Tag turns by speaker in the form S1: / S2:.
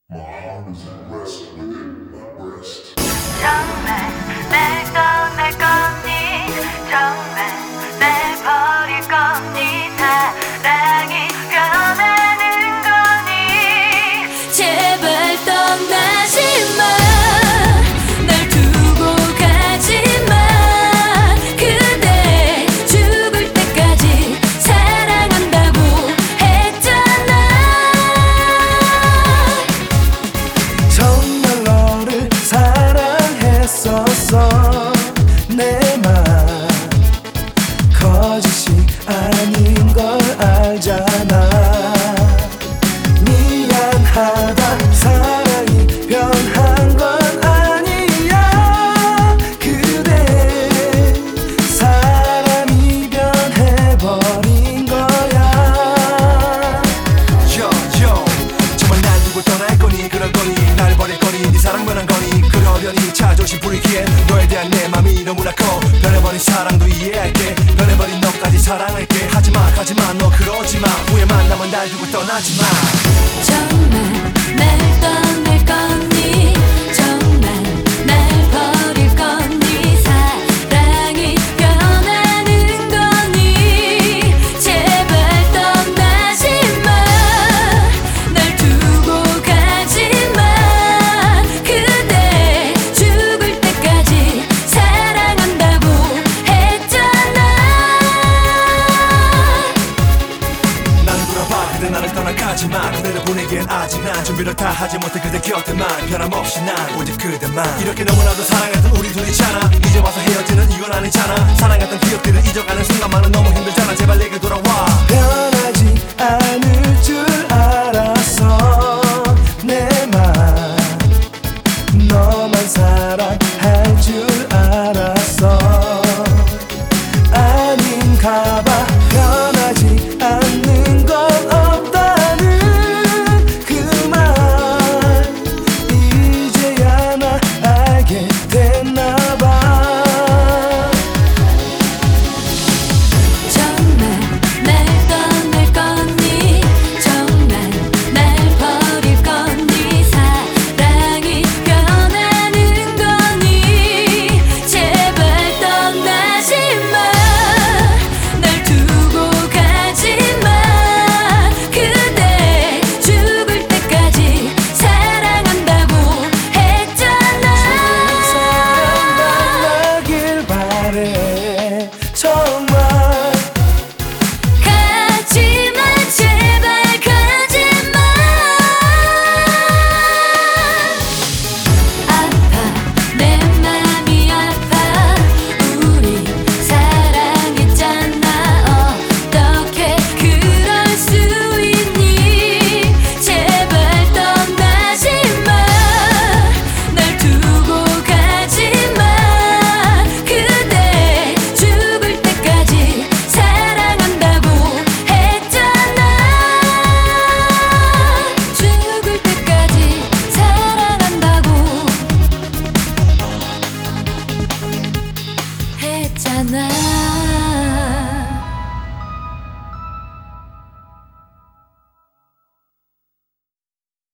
S1: My heart is at rest within my breast.
S2: 정말 내 거니 정말 날 버릴 거니 사랑이 변하는 거니 제발 떠나지 마날 두고 가지 마 그대 죽을 때까지 사랑한다고 했잖아
S3: 정말 너를 사랑했었어 내 맘 거짓이 아닌 걸 알잖아 미안하다 사랑이 변한 건 아니야 그대 사람이 변해버린 거야
S4: Yo 정말 날 두고 떠날 거니 그럴 거니 날 버릴 거니 네 사랑 변한 거니 그러려니 자존심 부리기엔 너에 대한 내 맘이 너무나 커 변해버린 사랑도 이해할게 변해버린 너까지 사랑할게 하지마 가지마 너 그러지마 후회만 남은 날 두고 떠나지마
S2: 정말 날 떠날 거니 정말 날 버릴 거니 사랑이 변하는 거니 제발 떠나지 마날 두고 가지 마 그대 죽을 때까지 사랑한다고 했잖아
S4: 나는 돌아봐 그대 나를 떠나가지마 그대를 보내기엔 아직 난 준비를 다 하지 못해 그대 곁에만 변함없이 난 오직 그대만 이렇게 너무나도 사랑했던 우리 둘이잖아 이제 와서 헤어지는 이건 아니잖아 사랑했던 기억들을 잊어가는 순간만은 너무 힘들잖아 제발 내게 돌아와
S3: 변하지 않을 줄 알았어